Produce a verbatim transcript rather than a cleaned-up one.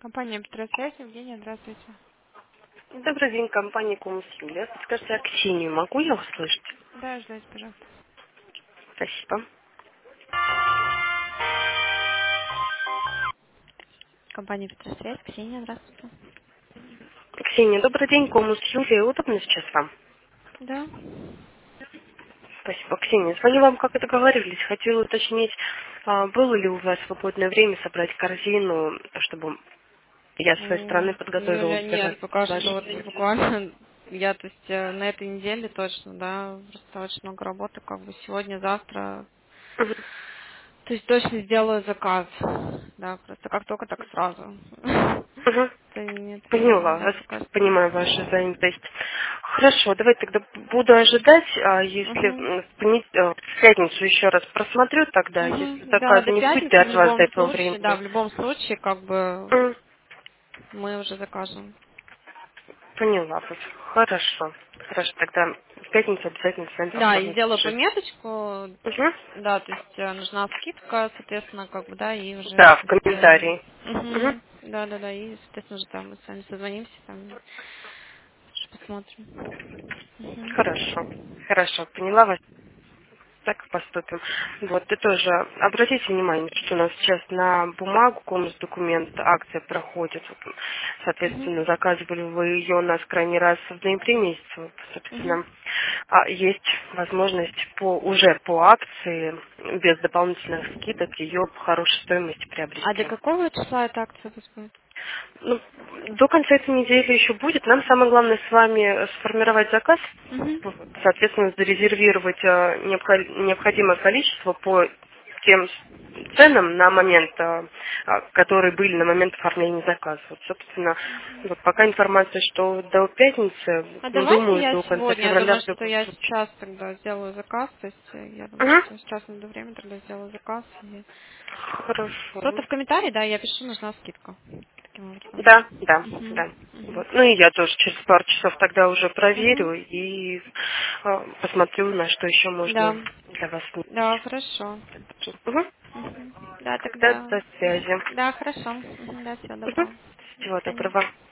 Компания Петросвязь, Евгения, здравствуйте. Добрый день, компания Комус Юлия. Скажите, а Ксению могу я услышать? Да, ждать, пожалуйста. Спасибо. Компания Петросвязь, Ксения, здравствуйте. Ксения, добрый день, Комус Юлия. Удобно сейчас вам? Да. Спасибо, Ксения. Звоню вам, как и договорились. Хотела уточнить, а, было ли у вас свободное время собрать корзину, чтобы я с своей стороны М, подготовила Юля, для вас нет, пока что вот предложение. буквально я, то есть э, на этой неделе точно, да, просто очень много работы, как бы сегодня, завтра, Мгм. то есть точно сделаю заказ, да, просто как только так сразу. Мгм. Это нет времени, Поняла да, вас, пока что. понимаю вашу занятость. Хорошо, давайте тогда буду ожидать, а если Угу. м, в, понед- э, в пятницу еще раз просмотрю тогда, если Угу. Да, заказ до не будет пятницы в от вас до любом этого случае, да, времени. в любом случае, как бы М, мы уже закажем. Поняла вас. Хорошо. Хорошо, тогда в пятницу обязательно с вами Да, и попробуем сделаю свяжиться. пометочку, Угу. да, то есть э, нужна скидка, соответственно, как бы, да, и уже, Да, то в есть, э, комментарии. Угу. мгм, да, да, да, и, соответственно, уже там мы с вами созвонимся, там, тоже посмотрим. Хорошо. Мгм. Хорошо, поняла вас. Так и поступим. Вот, и тоже обратите внимание, что у нас сейчас на бумагу комнат документ акция проходит. Вот, Мгм. соответственно, заказывали вы ее у нас крайний раз в ноябре месяце. Вот, Мгм. собственно, а, есть возможность по, уже по акции, без дополнительных скидок, ее по хорошей стоимости А до приобрести. какого числа эта акция у вас будет? Ну, до конца этой недели еще будет. Нам самое главное с вами сформировать заказ, вот, Мгм. соответственно, зарезервировать э, необхо- необходимое количество по тем ценам на момент, э, а, которые были на момент оформления заказа. Вот, собственно, вот пока информация, что до пятницы, А ну, давайте думаю, я до конца сегодня, я февраля думаю, в что любом я случае. сейчас тогда сделаю заказ, то есть э, я думаю, Мгм. что сейчас найду время, тогда сделаю заказ. И Хорошо. просто в комментарии, да, я пишу, нужна скидка. Таким образом. Да, да, Мгм. да. Мгм. Вот. Ну и я тоже через пару часов тогда уже Мгм. проверю и э, посмотрю, на что еще Да. можно для вас Да, внести. хорошо. Угу. Мгм. Да, Тогда тогда. до связи. Да, хорошо. Мгм. Да, всего Угу. доброго. До Всего свидания. доброго.